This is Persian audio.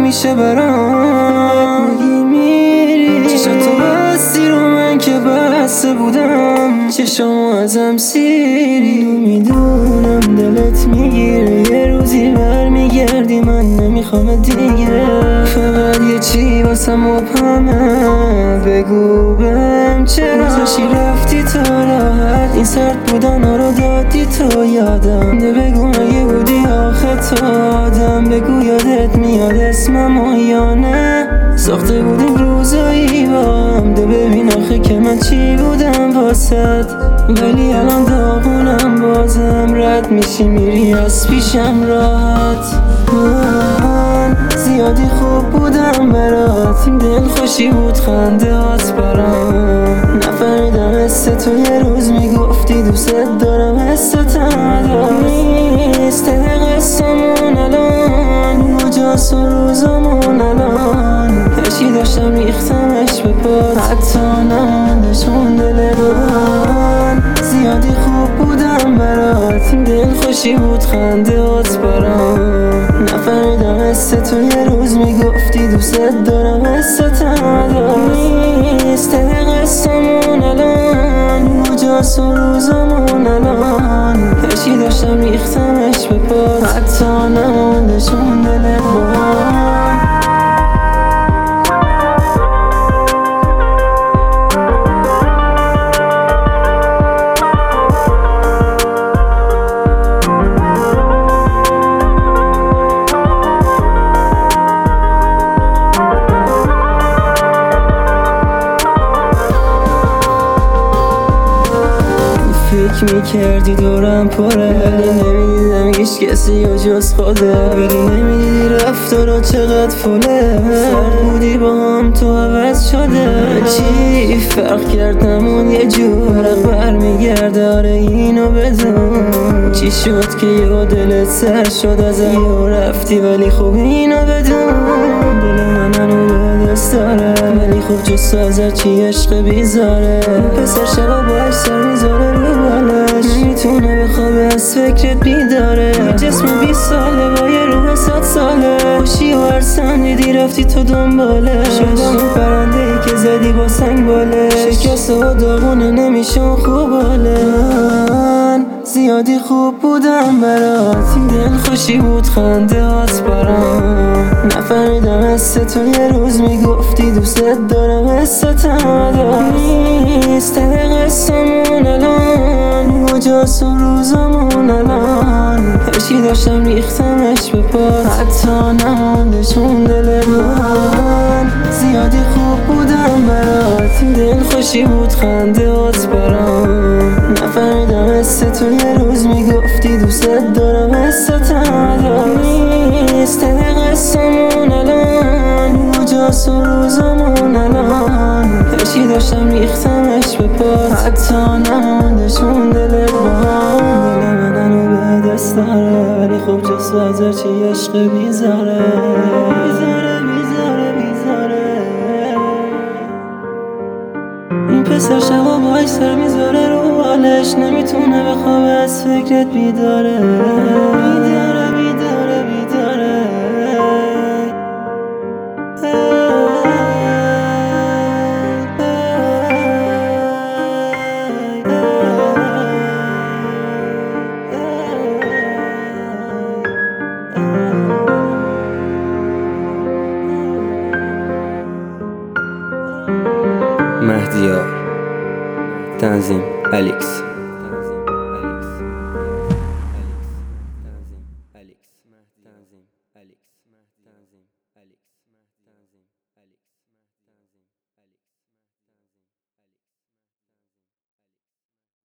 میشه برام. میگی میری چشاتو بستی رو من که بسته بودم، چشامو ازم سیری. میدونم دلت میگیره یه روزی برمیگردی، من نمیخوام دیگه. فقط یه چی واسم مبهمه، بگو بهم چرا روزاشی رفتی تا راحت، این سرد بودن رو دادی تو یادم. ده بگو مگه بودی آخه تو آدم، بگو یادت میاد اسمم یا نه. ساخته بودیم روزایی با هم، ده ببین آخه که من چی بودم واسد. ولی الان داغونم بازم، رد میشی میری از پیشم راحت. من زیادی خوب بودم برات، دل خوشی بود خنده هات برام. نفهمیدم حس تو یه روز میگفتی دوست دارم، حستم نیست قصمون الان، کجاست و روزمون الان. هرچی داشتم ریختمش به پات، حتی نموندشون دل من. زیادی خوب بودم برات، دل خوشی بود خنده هات برام. نفهمیدم حس تو یه روز میگفتی دوست دارم، حستم نیست قصمون الان، کجاست و روزمون الان. هرچی داشتم ریختمش به پات، حتی نموندشون دل من. فکر میکردی دورم پره، ولی نمیدیدم هیچ کسی و جز خوده. ولی نمیدیدی رفتارا چقدر فله، سرد بودی با هم تو عوض شده. چی فرق کرد نمون یه جور، برمیگرده آره اینو بدون. چی شد که یه دلت سر شد ازم و رفتی، ولی خب اینو بدون. دل من هنو به دست داره، ولی خب جز از چی عشق بیزاره. پسر شبا باش سر میذاره رو بالش، نمیتونه بخوابه از فکرت بیداره. یه جسم 20 ساله با یه روح 100 ساله، خوشی و هر دیدی رفتی تو دنباله. شدم اون پرنده ای که زدی با سنگ باله، شکسته و داغونه نمیشون خوباله. من زیادی خوب بودم برات، دل خوشی بود خنده هات برام. نفهمیدم حس تو یه روز میگفتی دوست دارم، حستم نیست قصمون الان، کجاست و روزمون الان. هرچی داشتم ریختمش به پات، حتی نموندشون دل من. زیادی خوب بودم برات، دل خوشی بود خنده هات برام. نفهمیدم حس تو یه روز میگفتی دوست دارم، حستم نیست قصمون الان، کجاست و روزمون الان. هرچی داشتم ریختمش به پات، حتی نموندشون دل من. دل من هنو به دست داره، ولی خب جز از هرچی عشق بیزاره. این پسر شبا باش سر میذاره رو حالش، نمیتونه بخوابه از فکرت بیداره. مهدیار، تنظیم الیکس.